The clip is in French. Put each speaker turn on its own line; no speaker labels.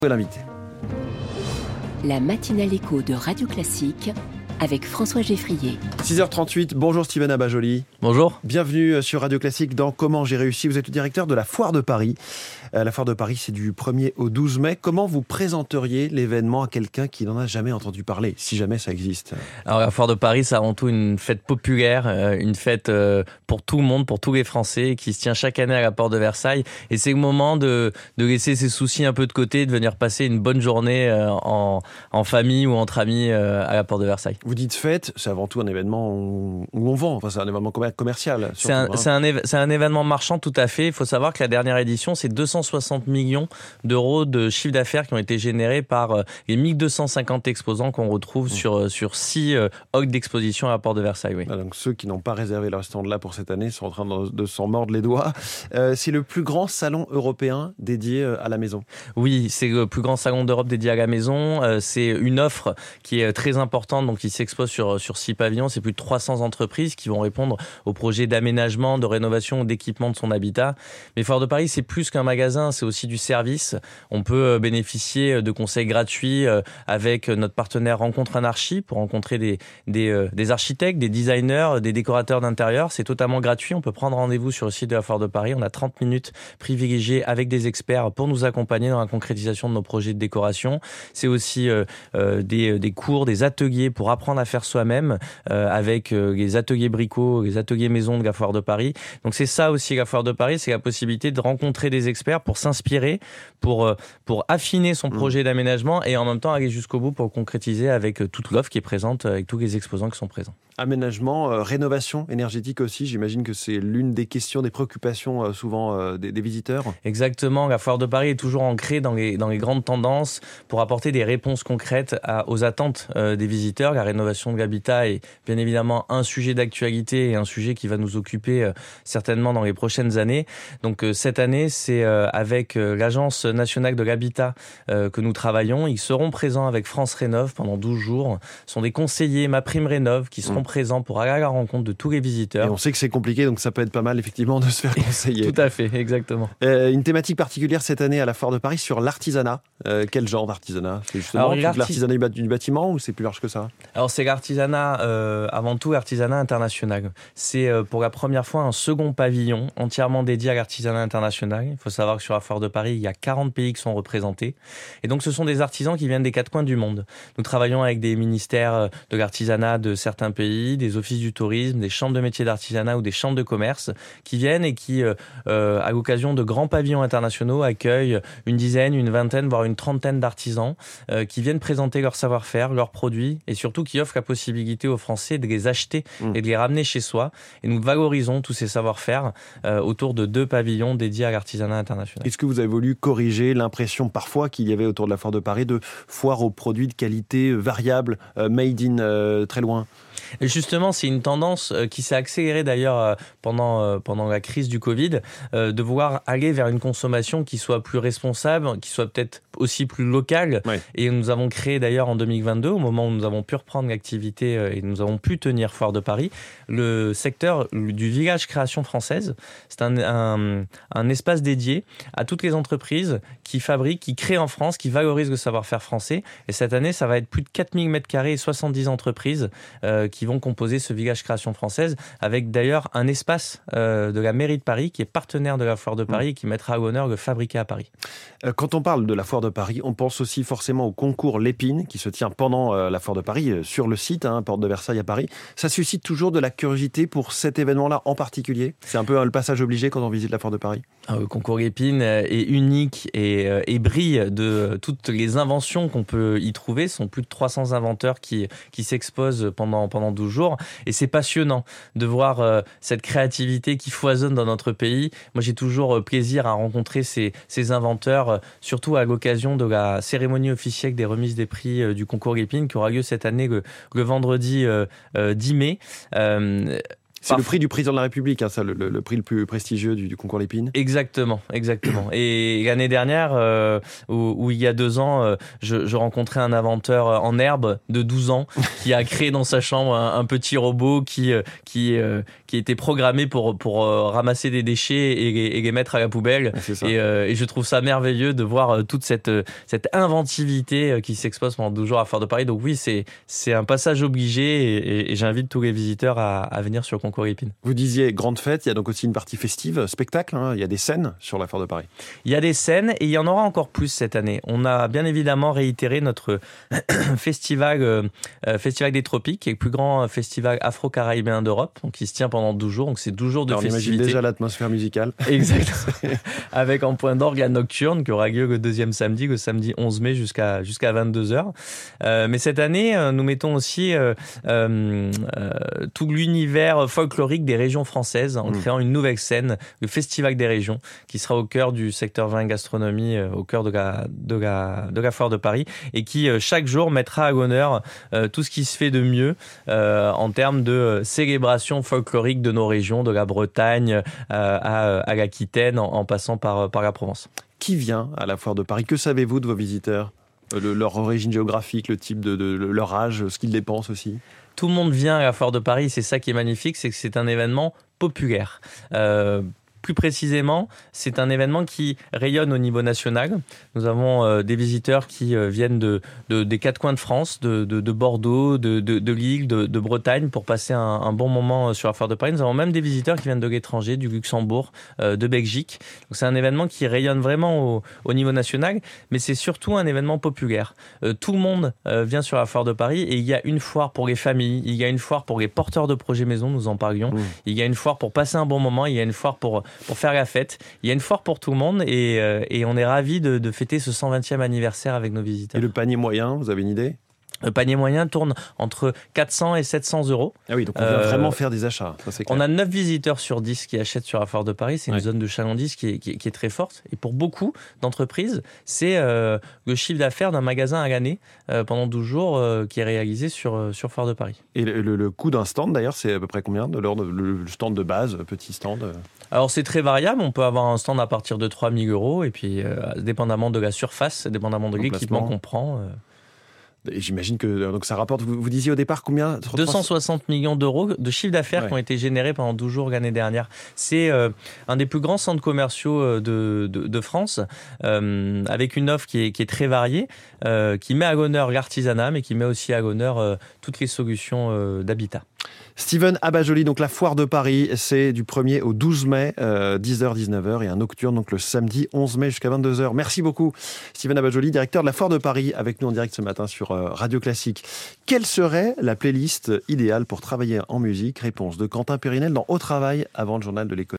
L'invité.
La matinale écho de Radio Classique avec François Geffrier.
6h38, bonjour Steven Abajoli.
Bonjour.
Bienvenue sur Radio Classique dans Comment j'ai réussi. Vous êtes le directeur de la Foire de Paris. La Foire de Paris, c'est du 1er au 12 mai. Comment vous présenteriez l'événement à quelqu'un qui n'en a jamais entendu parler, si jamais ça existe ?
Alors la Foire de Paris, c'est avant tout une fête populaire, une fête pour tout le monde, pour tous les Français, qui se tient chaque année à la Porte de Versailles. Et c'est le moment de laisser ses soucis un peu de côté, de venir passer une bonne journée en famille ou entre amis à la Porte de Versailles.
Vous dites fête, c'est avant tout un événement où on vend, enfin, c'est un événement commercial. Surtout,
c'est un événement marchand, tout à fait. Il faut savoir que la dernière édition, c'est 260 millions d'euros de chiffre d'affaires qui ont été générés par les 1250 exposants qu'on retrouve sur 6 halls d'exposition à la Porte de Versailles. Oui.
Donc ceux qui n'ont pas réservé leur stand là pour cette année sont en train de s'en mordre les doigts. C'est le plus grand salon européen dédié à la maison.
Oui, c'est le plus grand salon d'Europe dédié à la maison. C'est une offre qui est très importante, donc qui s'expose sur 6 pavillons. C'est plus de 300 entreprises qui vont répondre aux projets d'aménagement, de rénovation, d'équipement de son habitat. Mais Foire de Paris, c'est plus qu'un magasin, c'est aussi du service. On peut bénéficier de conseils gratuits avec notre partenaire Rencontre Anarchie pour rencontrer des architectes, des designers, des décorateurs d'intérieur. C'est totalement gratuit. On peut prendre rendez-vous sur le site de la Foire de Paris. On a 30 minutes privilégiées avec des experts pour nous accompagner dans la concrétisation de nos projets de décoration. C'est aussi des cours, des ateliers pour apprendre à faire soi-même avec les ateliers bricots, les ateliers maison de la Foire de Paris. Donc c'est ça aussi la Foire de Paris, c'est la possibilité de rencontrer des experts pour s'inspirer, pour affiner son projet d'aménagement et en même temps aller jusqu'au bout pour concrétiser avec toute l'offre qui est présente, avec tous les exposants qui sont présents.
Aménagement, rénovation énergétique aussi, j'imagine que c'est l'une des questions, des préoccupations souvent des visiteurs.
Exactement, la Foire de Paris est toujours ancrée dans les grandes tendances pour apporter des réponses concrètes aux attentes des visiteurs. La rénovation de l'habitat est bien évidemment un sujet d'actualité et un sujet qui va nous occuper certainement dans les prochaines années. Donc cette année, c'est avec l'Agence nationale de l'habitat que nous travaillons. Ils seront présents avec France Rénov pendant 12 jours. Ce sont des conseillers MaPrimeRénov qui seront présents pour aller à la rencontre de tous les visiteurs.
Et on sait que c'est compliqué, donc ça peut être pas mal effectivement de se faire conseiller.
Tout à fait, exactement.
Une thématique particulière cette année à la Foire de Paris sur l'artisanat. Quel genre d'artisanat ? C'est justement l'artisanat du bâtiment ou c'est plus large que ça ?
Alors c'est l'artisanat, avant tout l'artisanat international. C'est pour la première fois un second pavillon entièrement dédié à l'artisanat international. Il faut savoir que sur la Foire de Paris, il y a 40 pays qui sont représentés. Et donc ce sont des artisans qui viennent des 4 coins du monde. Nous travaillons avec des ministères de l'artisanat de certains pays, des offices du tourisme, des chambres de métiers d'artisanat ou des chambres de commerce qui viennent et qui, à l'occasion de grands pavillons internationaux, accueillent une dizaine, une vingtaine, voire une trentaine d'artisans qui viennent présenter leur savoir-faire, leurs produits et surtout qui offrent la possibilité aux Français de les acheter et de les ramener chez soi. Et nous valorisons tous ces savoir-faire autour de 2 pavillons dédiés à l'artisanat international.
Est-ce que vous avez voulu corriger l'impression parfois qu'il y avait autour de la Foire de Paris de foire aux produits de qualité variable, made in très loin ?
Et justement, c'est une tendance qui s'est accélérée d'ailleurs pendant la crise du Covid, de vouloir aller vers une consommation qui soit plus responsable, qui soit peut-être aussi plus locale. Ouais. Et nous avons créé d'ailleurs en 2022, au moment où nous avons pu reprendre l'activité et nous avons pu tenir Foire de Paris, le secteur du village création française. C'est un espace dédié à toutes les entreprises qui fabriquent, qui créent en France, qui valorisent le savoir-faire français. Et cette année, ça va être plus de 4000 m² et 70 entreprises qui vont composer ce village création française, avec d'ailleurs un espace de la mairie de Paris qui est partenaire de la Foire de Paris et qui mettra à l'honneur le fabriqué à Paris.
Quand on parle de la Foire de Paris, on pense aussi forcément au concours Lépine qui se tient pendant la Foire de Paris sur le site, Porte de Versailles à Paris. Ça suscite toujours de la curiosité pour cet événement-là en particulier ? C'est un peu le passage obligé quand on visite la Foire de Paris ?
Le concours Lépine est unique et brille de toutes les inventions qu'on peut y trouver. Ce sont plus de 300 inventeurs qui s'exposent pendant 12 jours. Et c'est passionnant de voir cette créativité qui foisonne dans notre pays. Moi, j'ai toujours plaisir à rencontrer ces inventeurs, surtout à l'occasion de la cérémonie officielle des remises des prix du concours Lépine qui aura lieu cette année le vendredi 10 mai.
C'est le prix du président de la République, hein, ça, le prix le plus prestigieux du concours Lépine.
Exactement. Et l'année dernière, où il y a 2 ans, je rencontrais un inventeur en herbe de 12 ans qui a créé dans sa chambre un petit robot qui était programmé pour ramasser des déchets et les mettre à la poubelle. Et je trouve ça merveilleux de voir toute cette inventivité qui s'expose pendant 12 jours à Foire de Paris. Donc oui, c'est un passage obligé et j'invite tous les visiteurs à venir sur le concours Lépine.
Vous disiez grande fête, il y a donc aussi une partie festive, spectacle, hein, il y a des scènes sur la Foire de Paris.
Il y a des scènes et il y en aura encore plus cette année. On a bien évidemment réitéré notre festival des Tropiques, qui est le plus grand festival afro-caribéen d'Europe, donc qui se tient pendant 12 jours. Donc c'est 12 jours de festivité.
On imagine déjà l'atmosphère musicale.
Exactement. Avec en point d'orgue la nocturne qui aura lieu le 2e samedi, le samedi 11 mai jusqu'à 22h. Mais cette année, nous mettons aussi tout l'univers folklorique des régions françaises en créant une nouvelle scène, le Festival des régions, qui sera au cœur du secteur vin et gastronomie, au cœur de la Foire de Paris, et qui chaque jour mettra à l'honneur tout ce qui se fait de mieux en termes de célébration folklorique de nos régions, de la Bretagne à l'Aquitaine, en passant par la Provence.
Qui vient à la Foire de Paris? Que savez-vous de vos visiteurs? Leur origine géographique, le type de leur âge, ce qu'ils dépensent aussi?
Tout le monde vient à la Foire de Paris, c'est ça qui est magnifique, c'est que c'est un événement populaire. Plus précisément, c'est un événement qui rayonne au niveau national. Nous avons des visiteurs qui viennent des 4 coins de France, de Bordeaux, de Lille, de Bretagne, pour passer un bon moment sur la Foire de Paris. Nous avons même des visiteurs qui viennent de l'étranger, du Luxembourg, de Belgique. Donc c'est un événement qui rayonne vraiment au niveau national, mais c'est surtout un événement populaire. Tout le monde vient sur la Foire de Paris et il y a une foire pour les familles, il y a une foire pour les porteurs de projets maison, nous en parlions. Il y a une foire pour passer un bon moment, il y a une foire pour faire la fête. Il y a une foire pour tout le monde et on est ravis de fêter ce 120e anniversaire avec nos visiteurs.
Et le panier moyen, vous avez une idée?
Le panier moyen tourne entre 400 et 700 euros.
Ah oui, donc on vient vraiment faire des achats. Ça, c'est clair.
On a 9 visiteurs sur 10 qui achètent sur la Foire de Paris. C'est une zone de chalandise qui est très forte. Et pour beaucoup d'entreprises, c'est le chiffre d'affaires d'un magasin à l'année pendant 12 jours qui est réalisé sur Foire de Paris.
Et le coût d'un stand, d'ailleurs, c'est à peu près combien? Le stand de base, petit stand
Alors c'est très variable. On peut avoir un stand à partir de 3 000 euros. Et puis, dépendamment de la surface, dépendamment de l'équipement qu'on prend...
Et j'imagine que donc ça rapporte, vous disiez au départ combien?
260 millions d'euros de chiffre d'affaires qui ont été générés pendant 12 jours l'année dernière. C'est un des plus grands centres commerciaux de France, avec une offre qui est très variée, qui met à l'honneur l'artisanat, mais qui met aussi à l'honneur toutes les solutions d'habitat.
Steven Abajoli, donc la Foire de Paris, c'est du 1er au 12 mai, 10h-19h, et un nocturne donc le samedi 11 mai jusqu'à 22h. Merci beaucoup Steven Abajoli, directeur de la Foire de Paris, avec nous en direct ce matin sur Radio Classique. Quelle serait la playlist idéale pour travailler en musique? Réponse de Quentin Périnel dans Au Travail avant le journal de l'économie.